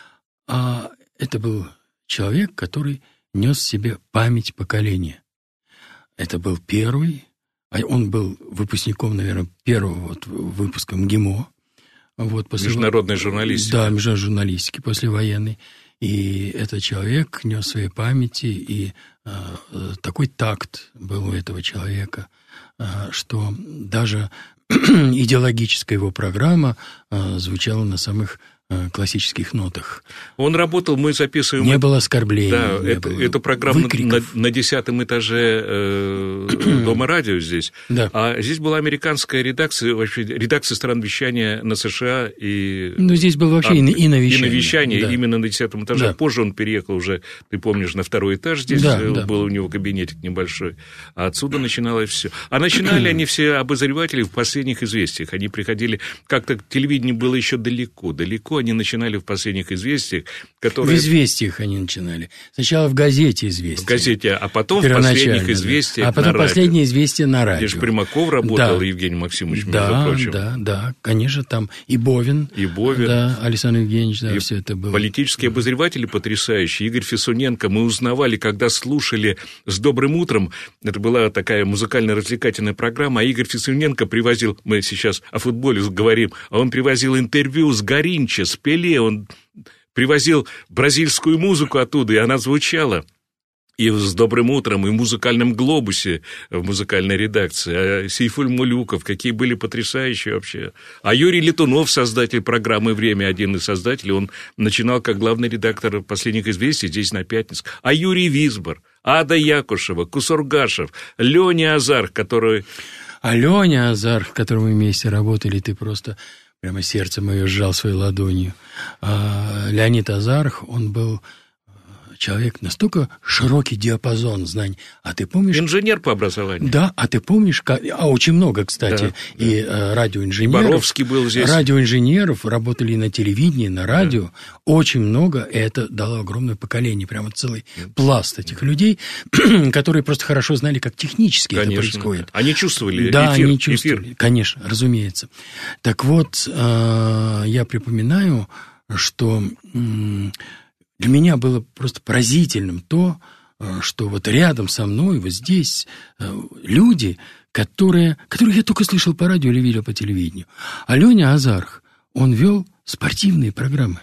Speaker 2: А это был человек, который нес в себе память поколения. Это был первый, а он был выпускником, наверное, первого вот выпуска МГИМО. Вот, после...
Speaker 3: Международной журналистики.
Speaker 2: Да, международной журналистики послевоенной. И этот человек нес в своей памяти, и э, такой такт был у этого человека, э, что даже идеологическая его программа э, звучала на самых классических нотах.
Speaker 3: Он работал, мы записываем...
Speaker 2: Не было оскорблений.
Speaker 3: Да,
Speaker 2: не
Speaker 3: это,
Speaker 2: было
Speaker 3: эту программу на, на десятом этаже э, Дома радио здесь.
Speaker 2: Да.
Speaker 3: А здесь была американская редакция, вообще редакция стран вещания на США и...
Speaker 2: Ну, здесь был вообще а, и, и на вещание.
Speaker 3: И на вещание,
Speaker 2: да.
Speaker 3: именно на десятом этаже. Да. Позже он переехал уже, ты помнишь, на второй этаж. Здесь
Speaker 2: да,
Speaker 3: был
Speaker 2: да.
Speaker 3: у него кабинетик небольшой. А отсюда начиналось все. А начинали они все обозреватели в последних известиях. Они приходили... Как-то телевидение было еще далеко, далеко. они начинали в «Последних известиях», которые...
Speaker 2: В «Известиях» они начинали. Сначала в газете «Известия».
Speaker 3: В газете, а потом в «Последних известиях»
Speaker 2: да. А потом «Последние известия» на радио.
Speaker 3: Где же Примаков работал,
Speaker 2: да.
Speaker 3: Евгений Максимович, между
Speaker 2: да,
Speaker 3: прочим.
Speaker 2: Да, да, конечно, там и Бовин.
Speaker 3: И Бовин.
Speaker 2: Да, Александр Евгеньевич, да, все это было.
Speaker 3: Политические обозреватели потрясающие. Игорь Фесуненко. Мы узнавали, когда слушали «С добрым утром». Это была такая музыкально-развлекательная программа. А Игорь Фесуненко привозил, мы сейчас о футболе говорим, а он привозил интервью с Гаринчо, с Пеле. Он привозил бразильскую музыку оттуда, и она звучала. И «С добрым утром», и в «Музыкальном глобусе», в музыкальной редакции. А Сейфуль Мулюков, какие были потрясающие вообще. А Юрий Летунов, создатель программы «Время», один из создателей, он начинал как главный редактор «Последних известий» здесь на Пятницком. А Юрий Висбор, Ада Якушева, Кусургашев, Леня Азар, который...
Speaker 2: А Леня Азар, с которым мы вместе работали, ты просто... Прямо сердце мое сжал своей ладонью. А Леонид Азарх, он был человек настолько широкий диапазон знаний. А ты помнишь...
Speaker 3: Инженер по образованию.
Speaker 2: Да, а ты помнишь... А очень много, кстати, да, и да. радиоинженеров.
Speaker 3: Боровский был здесь.
Speaker 2: Радиоинженеров работали на телевидении, на радио. Да. Очень много. И это дало огромное поколение, прямо целый пласт этих людей, которые просто хорошо знали, как технически Конечно. это происходит.
Speaker 3: Они чувствовали
Speaker 2: да,
Speaker 3: эфир.
Speaker 2: Да, они чувствовали. Эфир. Конечно, разумеется. Так вот, я припоминаю, что... Для меня было просто поразительным то, что вот рядом со мной, вот здесь, люди, которые, которых я только слышал по радио или видел по телевидению. А Леня Азарх, он вел спортивные программы.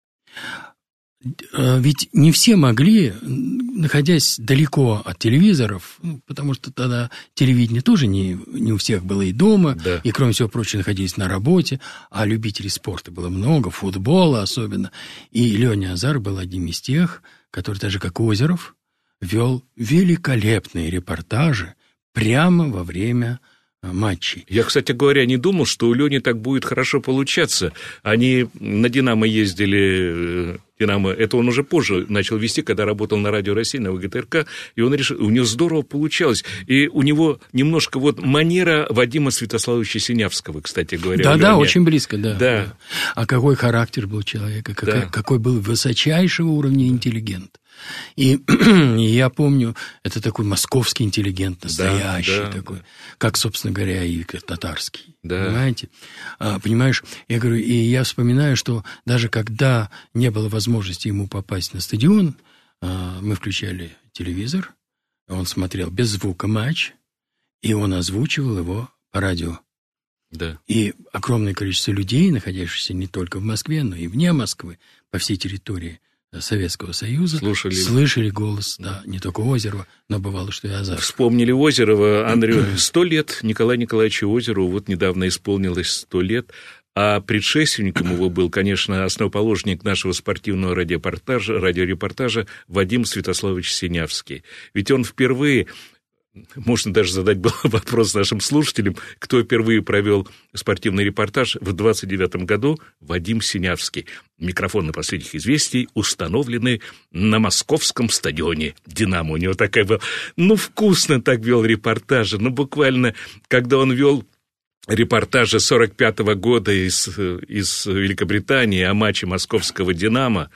Speaker 2: Ведь не все могли, находясь далеко от телевизоров, ну, потому что тогда телевидение тоже не, не у всех было и дома, да. и, кроме всего прочего, находились на работе, а любителей спорта было много, футбола особенно. И Леня Азар был одним из тех, который, так же как Озеров, вел великолепные репортажи прямо во время матчей.
Speaker 3: Я, кстати говоря, не думал, что у Лени так будет хорошо получаться. Они на «Динамо» ездили... «Динамо», это он уже позже начал вести, когда работал на Радио России, на ВГТРК, и он решил, у него здорово получалось. И у него немножко вот манера Вадима Святославовича Синявского, кстати говоря.
Speaker 2: Да-да, очень близко, да.
Speaker 3: да.
Speaker 2: А какой характер был человека, какой, да. какой был высочайшего уровня интеллигент. И, и я помню, это такой московский интеллигент, настоящий да, да, такой, да. как, собственно говоря, и татарский, да. понимаете? А, понимаешь, я говорю, и я вспоминаю, что даже когда не было возможности ему попасть на стадион, а, мы включали телевизор, он смотрел без звука матч, и он озвучивал его по радио.
Speaker 3: Да.
Speaker 2: И огромное количество людей, находящихся не только в Москве, но и вне Москвы, по всей территории Советского Союза,
Speaker 3: слушали,
Speaker 2: слышали голос, да, не только Озерова, но бывало, что и Азаров.
Speaker 3: Вспомнили Озерова, Андрю, сто лет Николаю Николаевичу Озерову, вот недавно исполнилось сто лет, а предшественником его был, конечно, основоположник нашего спортивного радиорепортажа, радиорепортажа Вадим Святославович Синявский. Ведь он впервые... Можно даже задать вопрос нашим слушателям, кто впервые провел спортивный репортаж в двадцать девятом году. Вадим Синявский. Микрофон на «Последних известий» установлены на московском стадионе «Динамо». У него такая была... Ну, вкусно так вел репортажи. Ну, буквально, когда он вел репортажи сорок пятого года из, из Великобритании о матче московского «Динамо»,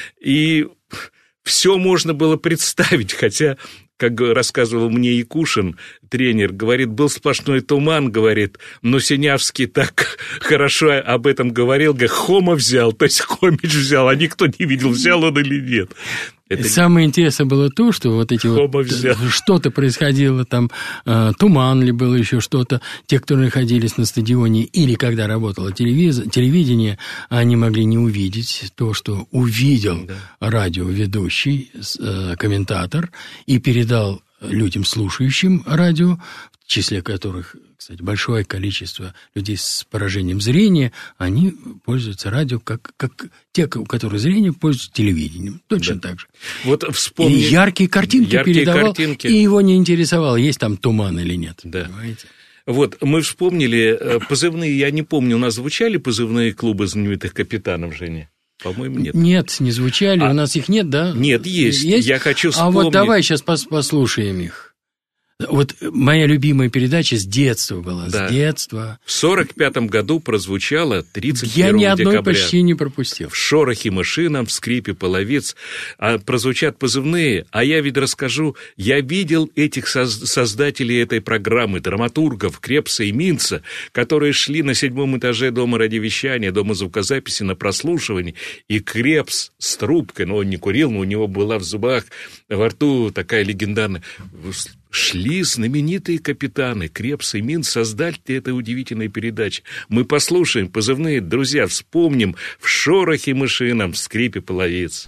Speaker 3: и все можно было представить, хотя... Как рассказывал мне Якушин, тренер, говорит, был сплошной туман, говорит, но Синявский так хорошо об этом говорил, как Хома взял, то есть Хомич взял, а никто не видел, взял он или нет. Это...
Speaker 2: Самое интересное было то, что вот эти
Speaker 3: Хома
Speaker 2: вот
Speaker 3: взял.
Speaker 2: Что-то происходило там, э, туман ли было еще что-то, те, кто находились на стадионе или когда работало телевиз... телевидение, они могли не увидеть то, что увидел да. радиоведущий, э, комментатор, и передал людям, слушающим радио, в числе которых, кстати, большое количество людей с поражением зрения, они пользуются радио, как, как те, у которых зрение, пользуются телевидением. Точно да. так же.
Speaker 3: Вот вспомни...
Speaker 2: И яркие картинки
Speaker 3: яркие
Speaker 2: передавал,
Speaker 3: картинки.
Speaker 2: И его не интересовало, есть там туман или нет.
Speaker 3: Да.
Speaker 2: Понимаете?
Speaker 3: Вот, мы вспомнили позывные, я не помню, у нас звучали позывные клуба знаменитых капитанов, Женя? По-моему, нет.
Speaker 2: Нет, не звучали, а... у нас их нет, да?
Speaker 3: Нет, есть.
Speaker 2: есть.
Speaker 3: Я хочу вспомнить.
Speaker 2: А вот давай сейчас послушаем их. Вот моя любимая передача с детства была,
Speaker 3: Да.
Speaker 2: с детства.
Speaker 3: В сорок пятом году прозвучало тридцать первого
Speaker 2: Я ни одной
Speaker 3: декабря.
Speaker 2: почти не пропустил.
Speaker 3: В шорохе мышином, в скрипе половиц, а прозвучат позывные. А я ведь расскажу, я видел этих соз- создателей этой программы, драматургов Крепса и Минца, которые шли на седьмом этаже дома радиовещания, дома звукозаписи на прослушивание, и Крепс с трубкой, но он не курил, но у него была в зубах, во рту такая легендарная... Шли знаменитые капитаны Крепс и Минц, создатели этой удивительной передачи. Мы послушаем позывные, друзья, вспомним в шорохе мышином, в скрипе половиц.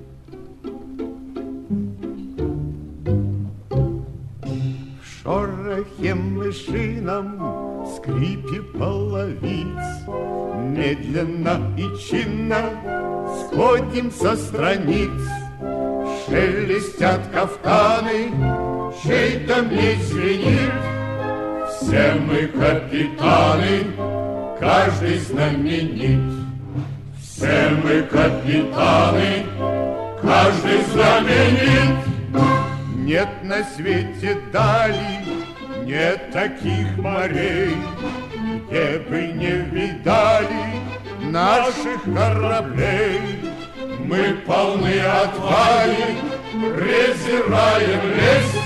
Speaker 8: В шорохе мышином, в скрипе половиц, медленно и чинно сходим со страниц. Шелестят кафтаны, чей-то меч звенит. Все мы капитаны, каждый знаменит. Все мы капитаны, каждый знаменит. Нет на свете дали, нет таких морей, где бы не видали наших кораблей. Мы полны отваги, презираем лесть,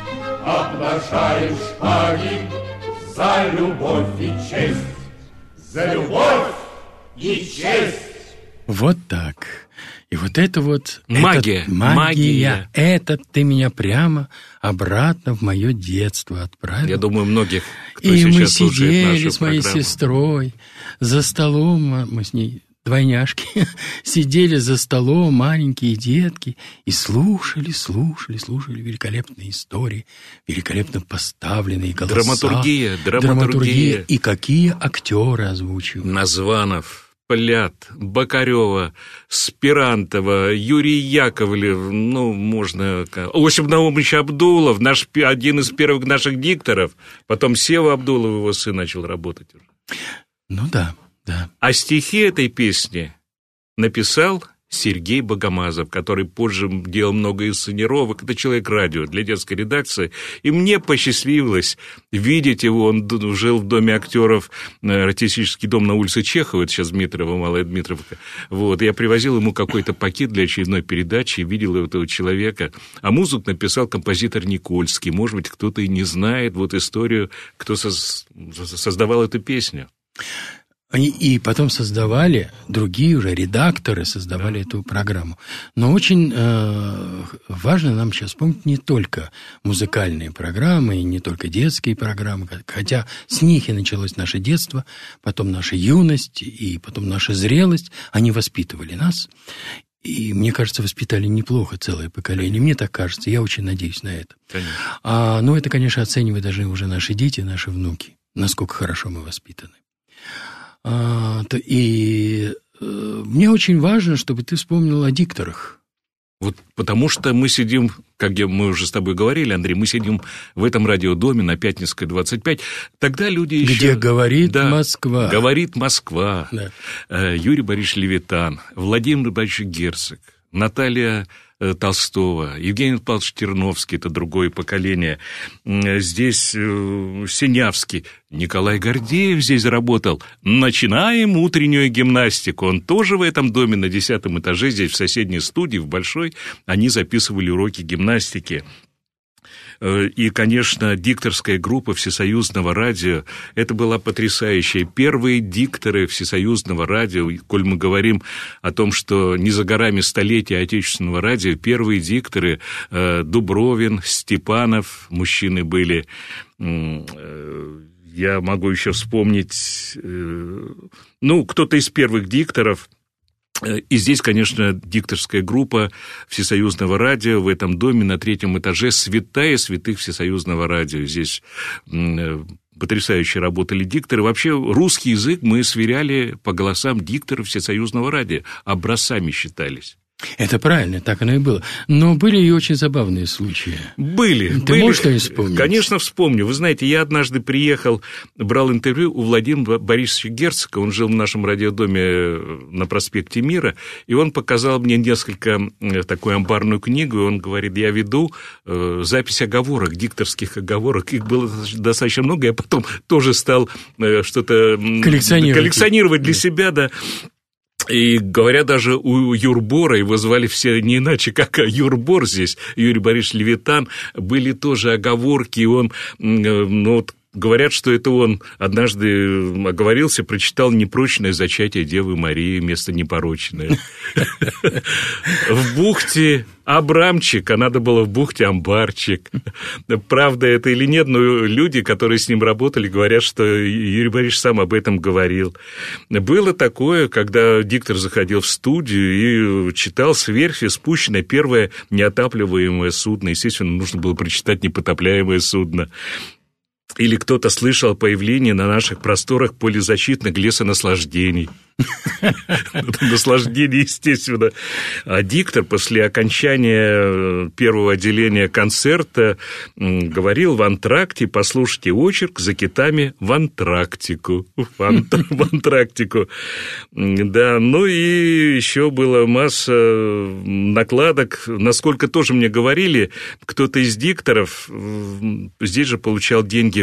Speaker 8: обнажаем шпаги за любовь и честь, за любовь и честь.
Speaker 2: Вот так. И вот это вот...
Speaker 3: Магия,
Speaker 2: этот, магия.
Speaker 3: магия.
Speaker 2: Это ты меня прямо обратно в мое детство отправил.
Speaker 3: Я думаю, многих, кто
Speaker 2: И
Speaker 3: сейчас
Speaker 2: мы
Speaker 3: слушает
Speaker 2: сидели
Speaker 3: нашу
Speaker 2: с моей
Speaker 3: программу.
Speaker 2: сестрой за столом, мы с ней... двойняшки, сидели за столом, маленькие детки, и слушали, слушали, слушали великолепные истории, великолепно поставленные голоса.
Speaker 3: Драматургия, драматургия.
Speaker 2: И какие актеры озвучивают.
Speaker 3: Названов, Плят, Бокарева, Спирантова, Юрий Яковлев, ну, можно... Осип Наумович Абдулов, наш, один из первых наших дикторов, потом Сева Абдулов, его сын, начал работать уже.
Speaker 2: Ну да. Да.
Speaker 3: А стихи этой песни написал Сергей Богомазов, который позже делал много инсценировок. Это человек радио для детской редакции. И мне посчастливилось видеть его. Он жил в доме актеров, артистический дом на улице Чехова, это сейчас Дмитрово, Малая Дмитровка. Вот. Я привозил ему какой-то пакет для очередной передачи и видел этого человека. А музыку написал композитор Никольский. Может быть, кто-то и не знает вот историю, кто создавал эту песню.
Speaker 2: Они и потом создавали, другие уже редакторы создавали эту программу. Но очень э, важно нам сейчас вспомнить не только музыкальные программы, и не только детские программы, хотя с них и началось наше детство, потом наша юность, и потом наша зрелость. Они воспитывали нас. И, мне кажется, воспитали неплохо целое поколение. Мне так кажется, я очень надеюсь на это. А, ну, это, конечно, оценивают даже уже наши дети, наши внуки, насколько хорошо мы воспитаны. А, то, и э, мне очень важно, чтобы ты вспомнил о дикторах.
Speaker 3: Вот потому что мы сидим, как мы уже с тобой говорили, Андрей, мы сидим в этом радиодоме на Пятницкой, двадцать пять. Тогда люди еще...
Speaker 2: Где говорит
Speaker 3: да,
Speaker 2: Москва.
Speaker 3: Говорит Москва.
Speaker 2: Да.
Speaker 3: Юрий Борисович Левитан, Владимир Борисович Герцог, Наталья Толстого, Евгений Павлович Терновский, это другое поколение. Здесь Синявский, Николай Гордеев здесь работал. Начинаем утреннюю гимнастику. Он тоже в этом доме на десятом этаже, здесь в соседней студии, в большой, они записывали уроки гимнастики. И, конечно, дикторская группа Всесоюзного радио, это была потрясающая. Первые дикторы Всесоюзного радио, коль мы говорим о том, что не за горами столетия Отечественного радио, первые дикторы Дубровин, Степанов, мужчины были. Я могу еще вспомнить, ну, кто-то из первых дикторов. И здесь, конечно, дикторская группа Всесоюзного радио в этом доме на третьем этаже, святая святых Всесоюзного радио. Здесь потрясающе работали дикторы. Вообще русский язык мы сверяли по голосам дикторов Всесоюзного радио, образцами считались.
Speaker 2: Это правильно, так оно и было. Но были и очень забавные случаи.
Speaker 3: Были.
Speaker 2: Ты
Speaker 3: были.
Speaker 2: можешь что-нибудь вспомнить?
Speaker 3: Конечно, вспомню. Вы знаете, я однажды приехал, брал интервью у Владимира Борисовича Герцога, он жил в нашем радиодоме на проспекте Мира, и он показал мне несколько, такую амбарную книгу, и он говорит, я веду запись оговорок, дикторских оговорок, их было достаточно много, я потом тоже стал что-то коллекционировать, коллекционировать для себя, да. И, говоря, даже у Юрбора, его звали все не иначе, как Юрбор здесь, Юрий Борисович Левитан, были тоже оговорки, и он, ну, вот, говорят, что это он однажды оговорился, прочитал «Непрочное зачатие Девы Марии» вместо «непорочное». В бухте Абрамчик, а надо было в бухте Амбарчик. Правда это или нет, но люди, которые с ним работали, говорят, что Юрий Борисович сам об этом говорил. Было такое, когда диктор заходил в студию и читал с верфи спущенное первое неотапливаемое судно. Естественно, нужно было прочитать «Непотопляемое судно». Или кто-то слышал о появлении на наших просторах полезащитных лесонаслаждений. Наслаждение, естественно. А диктор после окончания первого отделения концерта говорил в антракте, послушайте очерк «За китами в антрактику». В антрактику. Да, ну и еще была масса накладок. Насколько тоже мне говорили, кто-то из дикторов здесь же получал деньги,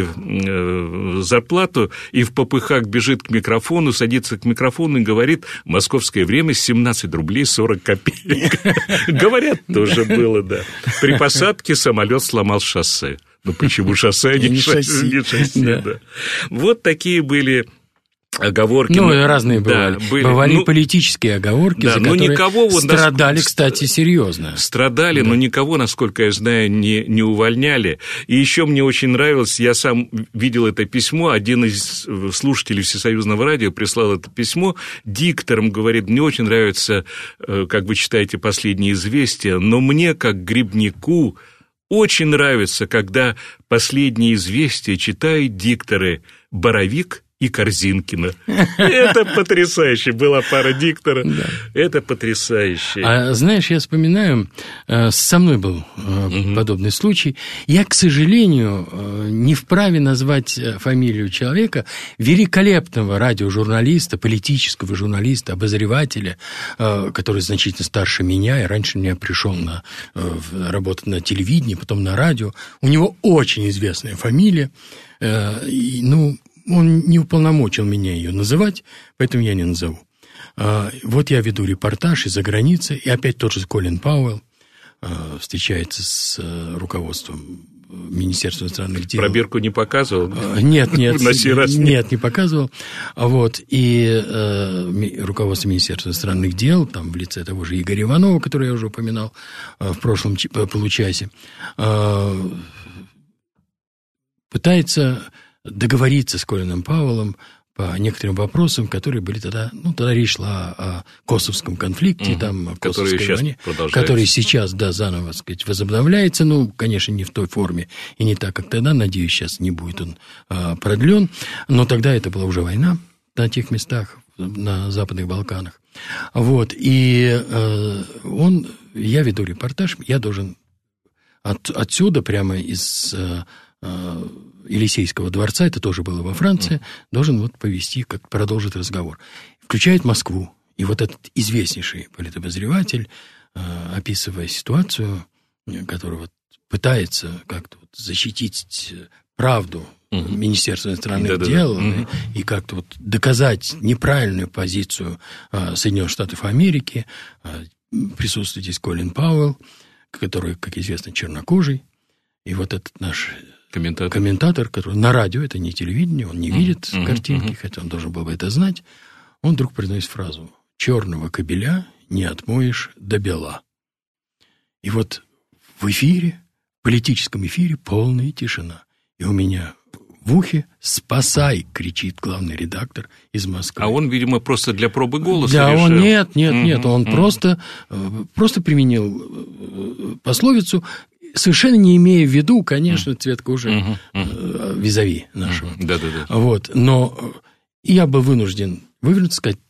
Speaker 3: зарплату, и в попыхах бежит к микрофону, садится к микрофону и говорит: московское время семнадцать рублей сорок копеек. Говорят, тоже было, да. При посадке самолет сломал шоссе. Ну, почему шоссе, а не шасси? Вот такие были оговорки.
Speaker 2: Ну, разные бывали.
Speaker 3: Да, были.
Speaker 2: Бывали
Speaker 3: ну,
Speaker 2: политические оговорки,
Speaker 3: да, за которые
Speaker 2: никого, вот, страдали, нас... кстати, серьезно.
Speaker 3: Страдали, да. Но никого, насколько я знаю, не, не увольняли. И еще мне очень нравилось, я сам видел это письмо, один из слушателей Всесоюзного радио прислал это письмо, диктором говорит: мне очень нравится, как вы читаете «Последние известия», но мне, как грибнику, очень нравится, когда «Последние известия» читают дикторы Боровик и Корзинкина. Это потрясающе. Была пара диктора. Да. Это потрясающе.
Speaker 2: А знаешь, я вспоминаю, со мной был угу. подобный случай. Я, к сожалению, не вправе назвать фамилию человека, великолепного радиожурналиста, политического журналиста, обозревателя, который значительно старше меня, и раньше меня пришел на работать на телевидении, потом на радио. У него очень известная фамилия. И, ну, он не уполномочил меня ее называть, поэтому я не назову. Вот я веду репортаж из-за границы, и опять тот же Колин Пауэлл встречается с руководством Министерства иностранных дел.
Speaker 3: Пробирку не показывал?
Speaker 2: Нет, нет, нет, не показывал. Вот, и э, руководство Министерства иностранных дел, там в лице того же Игоря Иванова, который я уже упоминал в прошлом получасе, э, пытается договориться с Колином Пауэллом по некоторым вопросам, которые были тогда, ну, тогда речь шла о косовском конфликте, угу, там, о косовской войне, который сейчас, да, заново, так сказать, возобновляется, ну, конечно, не в той форме и не так, как тогда, надеюсь, сейчас не будет он а, продлен, но тогда это была уже война на тех местах, на Западных Балканах. Вот, и э, он, я веду репортаж, я должен от, отсюда, прямо из... Э, Елисейского дворца, это тоже было во Франции, должен вот повести, как продолжить разговор. Включает Москву. И вот этот известнейший политобозреватель, описывая ситуацию, который вот пытается как-то вот защитить правду uh-huh. Министерства иностранных uh-huh. дел uh-huh. и как-то вот доказать неправильную позицию Соединенных Штатов Америки, присутствует здесь Колин Пауэлл, который, как известно, чернокожий. И вот этот наш... Комментатор. Комментатор, который на радио, это не телевидение, он не видит uh-huh, картинки, uh-huh. хотя он должен был бы это знать, он вдруг произносит фразу: «Черного кобеля не отмоешь до бела». И вот в эфире, в политическом эфире полная тишина. И у меня в ухе «Спасай!» кричит главный редактор из Москвы.
Speaker 3: А он, видимо, просто для пробы голоса
Speaker 2: да,
Speaker 3: решил.
Speaker 2: Он, нет, нет, uh-huh, нет, он uh-huh. просто, просто применил пословицу, совершенно не имея в виду, конечно, цвет кожи uh-huh, uh-huh. визави нашего. Uh-huh.
Speaker 3: Да-да-да.
Speaker 2: Вот. Но я был вынужден вывернуться, сказать: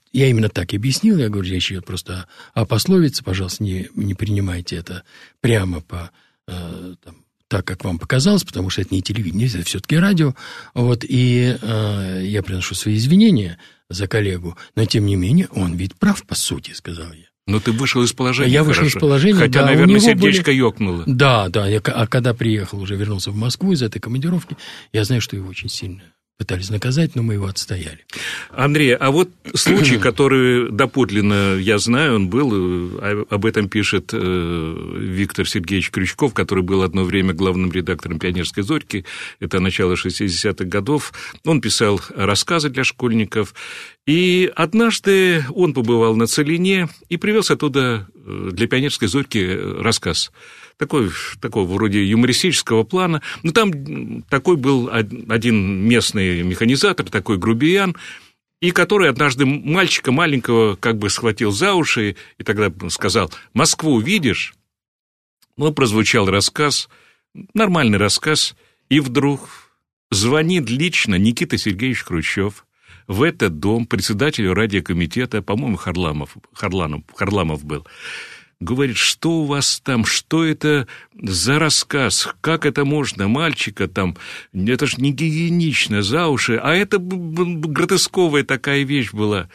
Speaker 2: я именно так и объяснил. Я говорю, речь идет просто о, о пословице. Пожалуйста, не, не принимайте это прямо по, э, там, так, как вам показалось, потому что это не телевидение, это все-таки радио. Вот, и э, я приношу свои извинения за коллегу, но, тем не менее, он ведь прав, по сути, сказал я.
Speaker 3: Но ты вышел из положения.
Speaker 2: Я вышел
Speaker 3: хорошо.
Speaker 2: из положения,
Speaker 3: Хотя,
Speaker 2: да,
Speaker 3: наверное, сердечко
Speaker 2: были...
Speaker 3: ёкнуло.
Speaker 2: Да, да. Я, а когда приехал, уже вернулся в Москву из этой командировки, я знаю, что его очень сильно пытались наказать, но мы его отстояли.
Speaker 3: Андрей, а вот случай, который доподлинно я знаю, он был, об этом пишет Виктор Сергеевич Крючков, который был одно время главным редактором «Пионерской зорьки», это начало шестидесятых годов, он писал рассказы для школьников, и однажды он побывал на Целине и привез оттуда для «Пионерской зорьки» рассказ. Такой, такого вроде юмористического плана. Но там такой был один местный механизатор, такой грубиян, и который однажды мальчика маленького как бы схватил за уши и тогда сказал: «Москву видишь?» Ну, прозвучал рассказ, нормальный рассказ, и вдруг звонит лично Никита Сергеевич Хрущев в этот дом председателю радиокомитета, по-моему, Харламов, Харламов, Харламов был. Говорит, что у вас там, что это за рассказ, как это можно, мальчика там, это ж не гигиенично, за уши, а это гротесковая такая вещь была.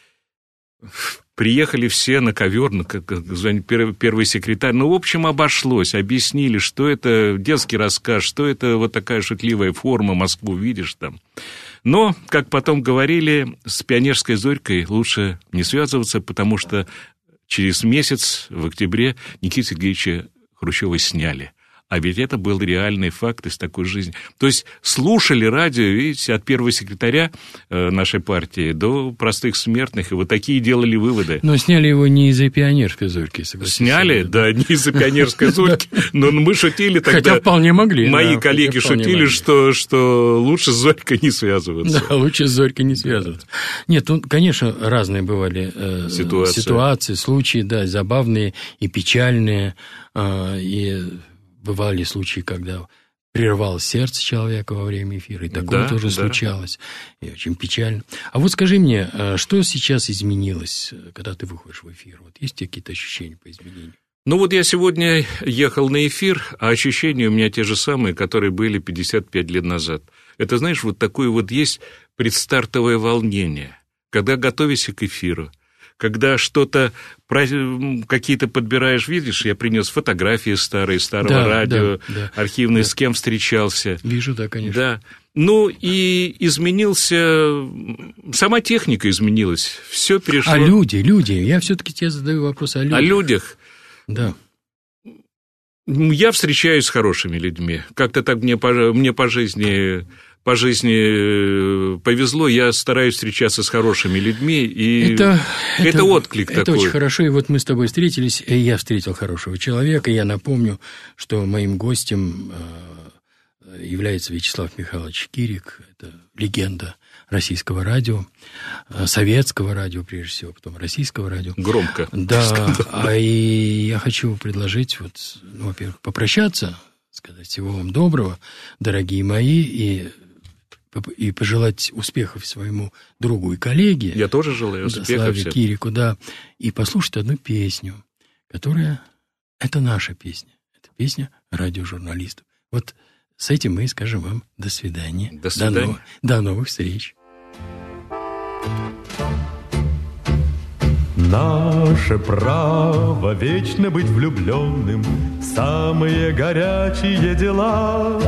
Speaker 3: Приехали все на ковер, как звонит первый секретарь, ну, в общем, обошлось, объяснили, что это детский рассказ, что это вот такая шутливая форма, Москву видишь там. Но, как потом говорили, с «Пионерской зорькой» лучше не связываться, потому что через месяц, в октябре, Никиту Сергеевича Хрущева сняли. А ведь это был реальный факт из такой жизни. То есть слушали радио, видите, от первого секретаря нашей партии до простых смертных, и вот такие делали выводы.
Speaker 2: Но сняли его не из-за «Пионерской зорьки», согласитесь.
Speaker 3: Сняли, да, не из-за «Пионерской зорьки», но мы шутили тогда.
Speaker 2: Хотя вполне могли.
Speaker 3: Мои коллеги шутили, что, что лучше с зорькой не связываться.
Speaker 2: Да, лучше с зорькой не связываться. Нет, ну, конечно, разные бывали э, ситуации. ситуации, случаи, да, забавные и печальные, э, и... Бывали случаи, когда прервалось сердце человека во время эфира, и такое да, тоже да. случалось, и очень печально. А вот скажи мне, что сейчас изменилось, когда ты выходишь в эфир? Вот есть какие-то ощущения по изменению?
Speaker 3: Ну вот я сегодня ехал на эфир, а ощущения у меня те же самые, которые были пятьдесят пять лет назад. Это, знаешь, вот такое вот есть предстартовое волнение, когда готовишься к эфиру, когда что-то, какие-то подбираешь, видишь, я принес фотографии старые, старого да, радио, да, да, архивные, да. С кем встречался.
Speaker 2: Вижу, да, конечно.
Speaker 3: Да. Ну, и изменился, сама техника изменилась, все перешло.
Speaker 2: А люди, люди, я все-таки тебе задаю вопрос о людях.
Speaker 3: О людях?
Speaker 2: Да.
Speaker 3: Я встречаюсь с хорошими людьми, как-то так мне по, мне по жизни... по жизни повезло, я стараюсь встречаться с хорошими людьми, и это, это, это отклик
Speaker 2: это
Speaker 3: такой.
Speaker 2: Это очень хорошо, и вот мы с тобой встретились, и я встретил хорошего человека, и я напомню, что моим гостем является Вячеслав Михайлович Кирик, это легенда российского радио, советского радио, прежде всего, потом российского радио.
Speaker 3: Громко.
Speaker 2: Да, а и я хочу предложить, вот, ну, во-первых, попрощаться, сказать всего вам доброго, дорогие мои, и... и пожелать успехов своему другу и коллеге.
Speaker 3: Я тоже желаю успехов.
Speaker 2: Да, Славе
Speaker 3: всем.
Speaker 2: Кирику, да. И послушать одну песню, которая... Это наша песня. Это песня радиожурналистов. Вот с этим мы и скажем вам до свидания.
Speaker 3: До свидания.
Speaker 2: До, нов... до новых встреч.
Speaker 9: Наше право вечно быть влюбленным в самые горячие дела.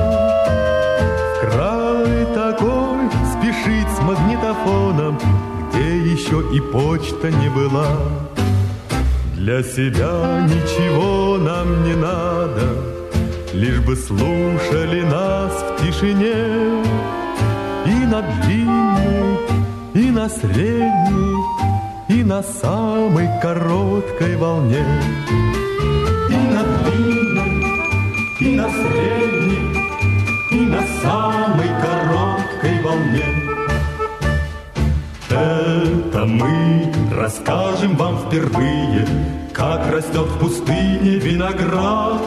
Speaker 9: Край такой спешить с магнитофоном, где еще и почта не была. Для себя ничего нам не надо, лишь бы слушали нас в тишине. И на длинной, и на средней, и на самой короткой волне. И на длинной, и на средней, и на самой короткой волне. Это мы расскажем вам впервые, как растет в пустыне виноград,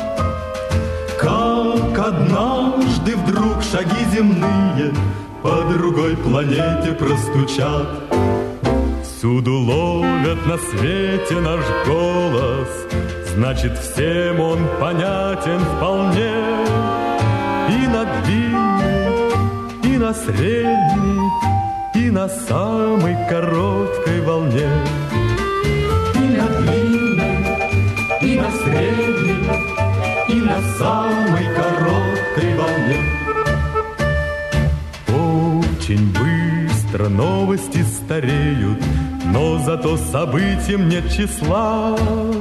Speaker 9: как однажды вдруг шаги земные по другой планете простучат. Всюду ловят на свете наш голос, значит, всем он понятен вполне. И на длинной, и на средней, и на самой короткой волне. И на длинной, и на средней, и на самой короткой волне. Очень быстро новости стареют, но зато событиям нет числа.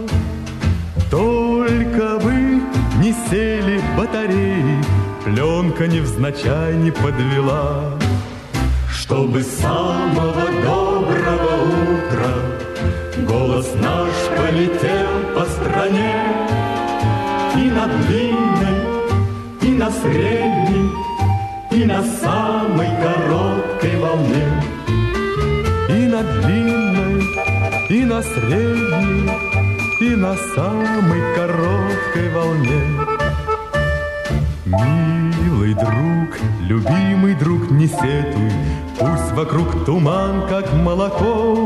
Speaker 9: Только бы не сели батареи, пленка невзначай не подвела. Чтобы с самого доброго утра голос наш полетел по стране. И на длинной, и на средней, и на самой короткой волне. И на длинной, и на средней, и на самой короткой волне. Милый друг, любимый друг, не сетуй, пусть вокруг туман, как молоко.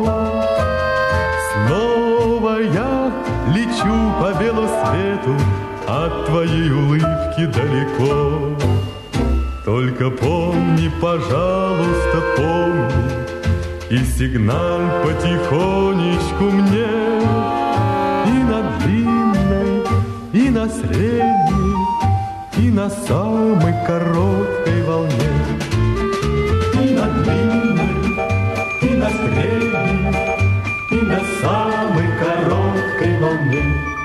Speaker 9: Снова я лечу по белу свету, от твоей улыбки далеко. Только помни, пожалуйста, помни, и сигналь потихонечку мне. И на длинной, и на средней, и на самой короткой волне. И на длинной, и на средней, и на самой короткой волне.